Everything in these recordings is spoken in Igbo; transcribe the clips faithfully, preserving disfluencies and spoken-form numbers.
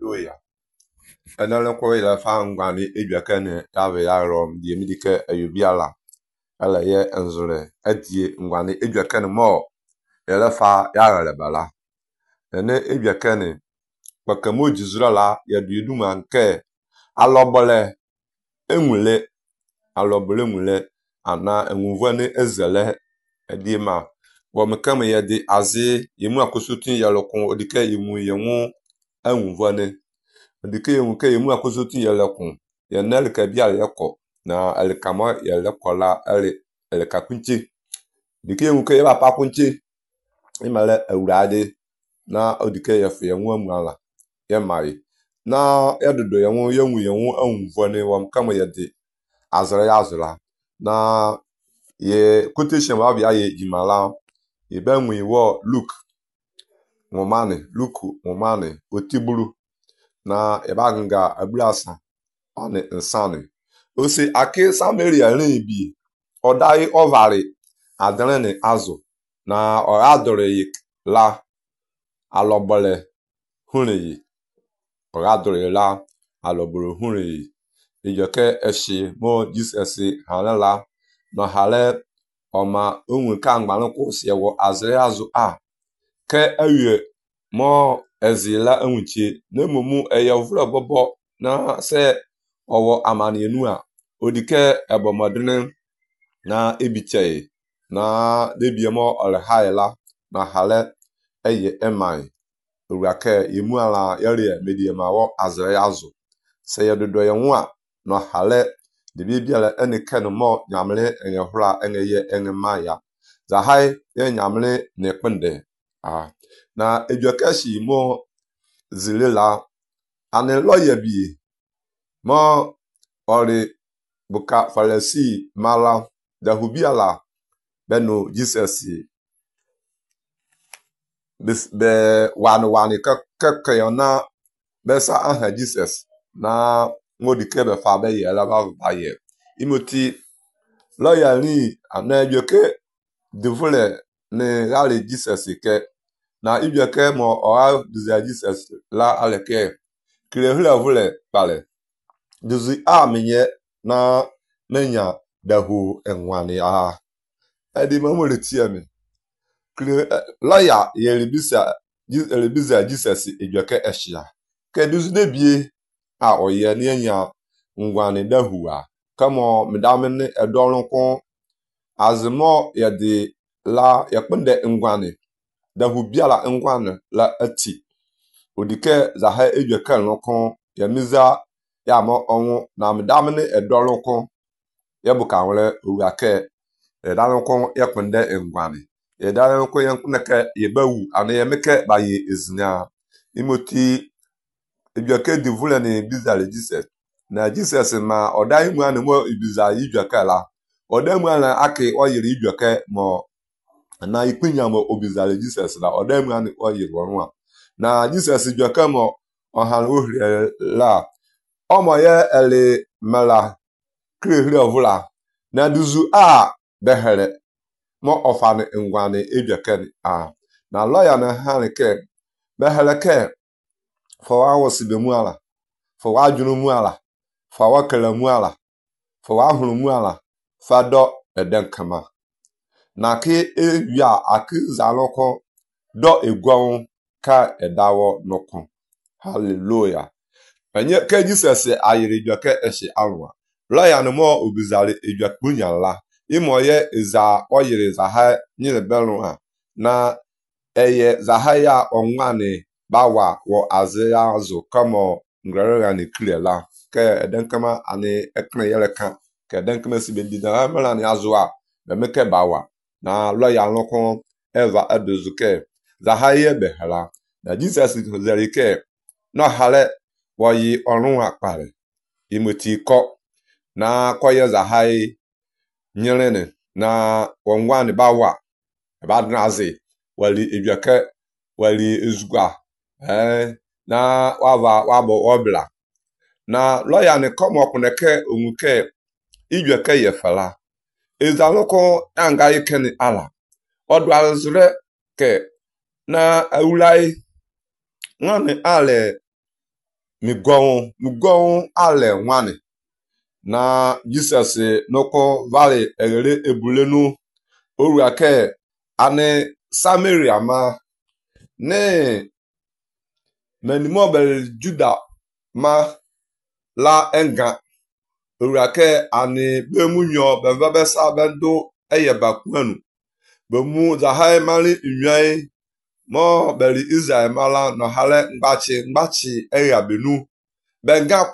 hallelujah. Enele kwa ila fa ngwani edwakane yawe yarom die midike ayubiala ala ye enzure adie ngwani edwakane mo ele fa yarele bala ene edwakane bakamo jizura la yadudu manke alobole enwule alobole enwule ana enwuvane ezele edima wo mekame yedi azi yimu akosutin yalokon odike yimu yemu enwuvane dike yemu ke yemu akosotin yelekun yenel ka bia leko na elikamo yelekola ele elikakunche dike yemu ke ba pakunche imale awurade na odike yefe yemu amuala yemai na yadodo yemu yemu yemu anwuvane wam kama yede azra yazra na ye quotation wa bia ye jimala ye benwu wo look ngomane look ngomane otiburu na ebanga ablasa ane insane osi ake sameria rin odai ovari adrene azu na o adore la alobole hunyi o adore la aloboro hunyi ijoke eshi mo jesus halala no hale oma onwe ka ngban ko se wo azre azu a ke awie mo ezila enwuchi na mumu eyevro bobo na se owo amani enu a odike ebomodene na ebichei na debiemo olhaila na hale eye emai urake yemu ala yare mediema wo azre yazu se yedodo yenwo a no hale de bibiala enike no mo nyamle enyehura eneye enemaya za hai ye nyamle ne kpende ah na edukashi mo zilela ane lawyer bi mo ori buka falasi mala da hubiala beno jesus bis be wanu wani ka ka yona besa aha jesus na ngodi kebe fa be yela ba ba ye imoti lawyer ni ana eduke devule ne gale jesus ke na ibyeke mo oa dizia jesus la aleke kire hule hule pale duzi a menye na menya dahu enwane a edi mamole tiame kire lawyer yelibisa yelibisa jesus ibyeke ehia ke duzi debie a oye ne nya ngwane dahu a kamo medamene edolonko azmo yede la yakpende ngwane dahu biala ngwane la ati odike za ha edweka nokon ya miza ya mo onwu na medamene edolonko yebuka nwere owake edalonko yakpende ngwane edalonko yankuneke yebawu ane yemeke ba ye ezina imoti edweka divule ne bizale jesus na jesus ma odai mu ane mo ibiza idweka la odai mu ane ake oyire idweka mo na ipinya mo obizale jesus la odem an oyi wonwa na jesus dwaka mo ohan ohre la omo ye ele mala krehre ovula na duzu a behere mo ofane ngwane edwaka ni a na lawyer na hanke behere ke fo awos be mu ala fo wadwunu mu ala fo wakala mu ala fo wahunu mu ala fado edenkama na ke ewia akizaloko do egwon ka edawo nokon hallelujah enye ke jesus ayire dwake eshi anwa lawyer no mo obizale edwakpunya la imoye iza oyire za ha nyile belu a na eye za ha ya onwane bawa wo azia azu kamo ngrere ni kriela ke edenkama ani ekne yeleka ke edenkama sibedida amala ni azu a bemeke bawa na lawyer lokon eva adozuke za haye behala na jesus zerike no hale woyi orun apare imoti ko na koye za haye nyelene na wonwan bawa badnazi wali edwake wali ezugwa eh na wava wabo obla na lawyer ne komo kuneke onwuke idwake yefala ezaloko anga ikeni ala odwalzre ke na awulai ngane ale migon migon ale nwane na Jesus noko vale egere ebulenu oruake ane Samaria ma ne menimo bel Juda ma la enga oruake ane bemunyo bevebesa bendo eyebakwanu bemu zahai mali nywai mo beli Israel mala no hale ngbachi ngbachi eya benu benga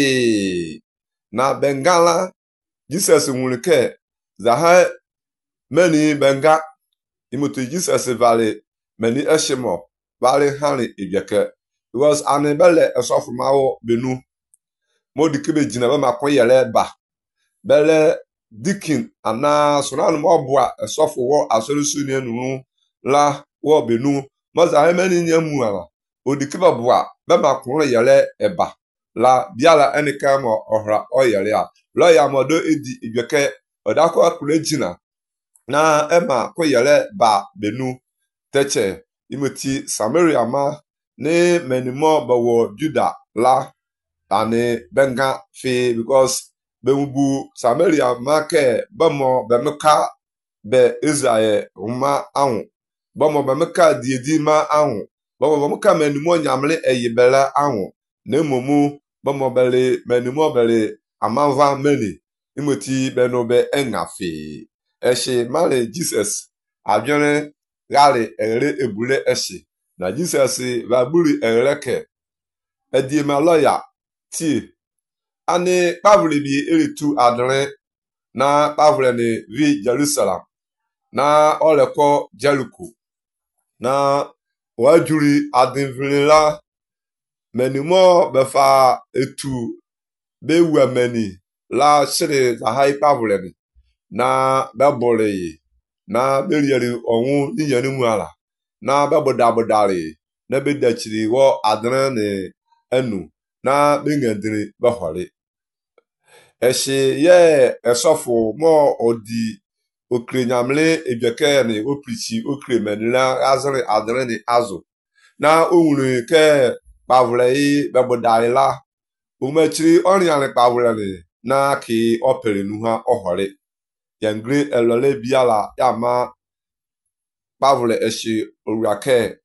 kwe na bengala Jesus nwurike zahai meni benga imutu Jesus vale meni eshimo vale hani ibyeke because ane bele esofumawo benu modi kebe jina be makon yele ba bele dikin ana sonanu mo bua esofu wo asolusu ni enu la wo benu moza hemeni nyemu ala odikeba bua be makon yele eba la biala enika mo ohra oyele a lo ya modo edi ibyeke odako akure jina na ema ko yele ba benu teche imoti Samaria ma ne menimo bawo Juda la ane benga fe because bemubu Samaria make bamo bemeka be Israel uma ahụ bamo bemeka diedi ma ahụ bamo bemeka menimo nyamle eyibela ahụ na emumu bamo bele menimo bele amanva meli imoti benobe engafe eshi male Jesus abione gale ere ebule eshi na Jesus va buri ereke edi ma lawyer ti ani pavle bi eritu adre na pavle ni vi Jerusalem na oleko Jericho na wajuri adinvila menimo befa etu bewa meni la shiri za hai pavle ni na bebole na berieri onwu niyeni muala na bebodabodari na bedachiri wo adre ni enu na bengendiri bahori eshi ye esofu mo odi okre nyamle ebyeke ni oprichi okre menila azri adre ni azu na onwure ke pavle yi bebodari la umechiri oriane pavle ni na ki opere nuha ohori yengre elole biala yama pavle eshi oruake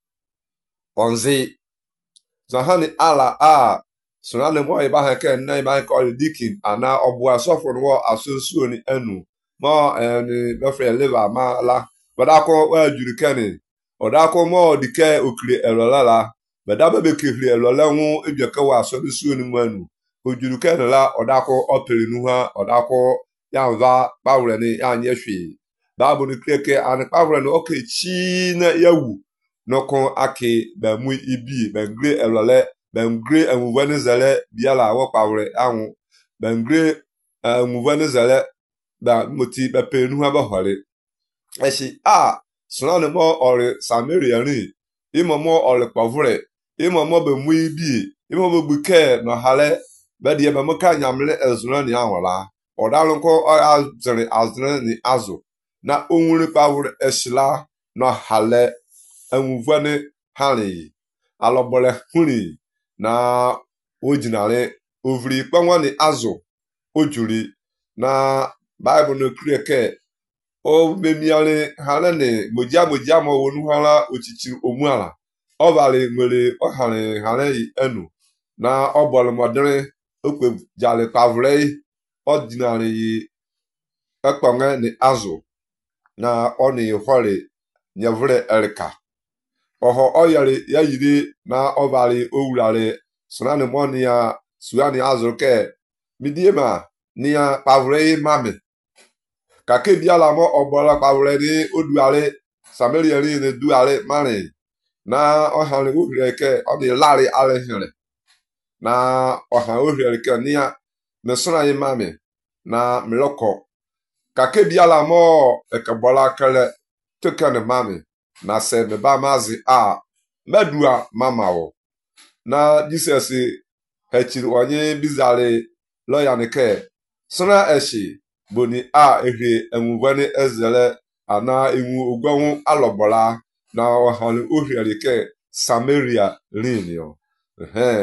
onzi zahani ala a sonane mo iba heke na iba ko dikin ana obu asofo no asosuo ni enu mo eni befre liver ma la badako wa juru keni odako mo dike okire elola la badaba be kire elola hu ebyeke wa asosuo ni manu ojuru keni la odako opere nu ha odako yanva pawre ni anye hwe babu ni kreke an pawre no okay chi na yawu noko aki ba mu ibi bengre elole bengre enwuvene zele biala wo pawre ahụ bengre enwuvene zele ba moti ba penu ha ba hore eshi a sonane mo ore Samaria ni imo mo ore pavre imo mo be mu ibi imo bo buke no hale ba die ba mo ka nyamle ezuna ni anwala odalunko azre azre ni azu na onwure pawre eshila no hale enwuvene hani alobole huni na ojinare ovri kwanwani azu ojuri na Bible no krieke o bemiale halene moja moja mo wonu hala ochichi omuala o vale nwere o hare hare enu na obole modere okpe jale pavle ordinary yi ekwanwe ni azu na oni hore nyevre erika oho oyari yayiri na ovali owurare sonane monia suani azuke midiema nia pavre mame kake biala mo obola pavre ni oduare Samaria ni ne duare mane na ohale ohireke odi lari ale hire na oha ohireke nia mesona yi mame na mloko kake biala mo ekebola kele tekane mame na se me ba mazi a medua mamawo na Jesus hechiri onye bizare lawyer nike sona eshi boni a ehre enwuvani ezele ana enwu ogwanwu alogbola na ohale ohirike Samaria linio ehe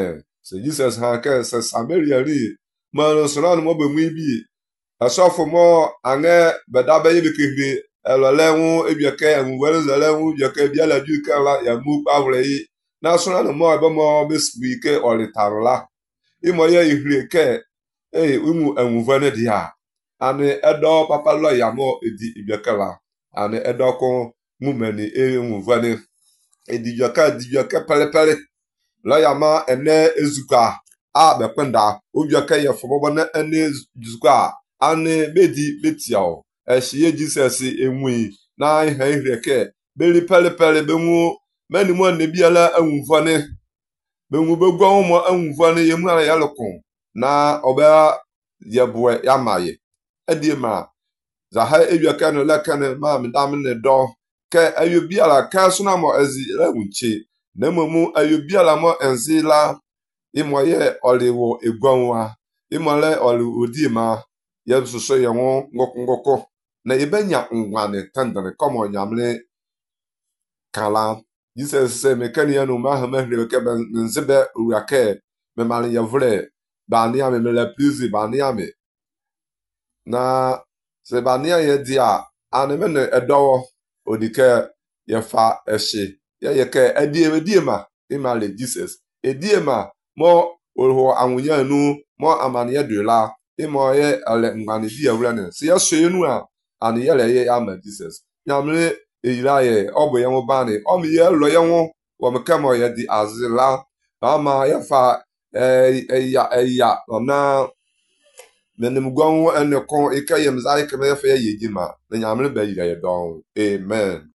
se Jesus han ke se Samaria ri man so na no be mu bi asofo mo ange beda be ye kehre elole ebia ke enwere zele hu je ke bia la du kan la ya mu pa wre yi na so na mo be mo be sbi ke olitarla imo ye ihre ke e umu enwere dia ane edo papa lo ya mo edi ibia kala ane edo ko mumeni e enwere edi joka di joka pele pele lo ya ma ene ezuka a be kwenda obia ke ye fobo na ene ezuka ane bedi betiao ehye Jesus enwi na ihe ihre ke beri pele pele be mu mani mo ne biala enwufane be mu be gwa mo enwufane ye mu ala ya lokon na oba ye boe ya maye edi ma za ha ebia ke no la kan ma me dam ne do ke ayo biala ka so na mo ezi la wunche na momu ayo biala mo enzila imoye oliwo egwanwa imole oli odima ye suso ye wo ngoko ngoko na ibenya ngwane tandere komo nyamle kala Jesus se me kan ya no ma ha ma hre ke ben nzebe uake me mali ya vre ba ni ame me la plus ba ni ame na se ba ni ye dia ane me ne edo odike ye fa eshi ye ye ke edi edi ma imale Jesus edi ma mo oho awunya nu mo amane de la imo ye ale ngane bi awura ne se ye so enu a ane ye le ye ama Jesus nyamle eyira ye obo ye mo bani o mi ye lo ye wo wo me kamo ye di azila ama ye fa eh eya eya ona menem gwan ene kon ikaye mzai keme ye fa ye yima na nyamle ba yira ye don amen.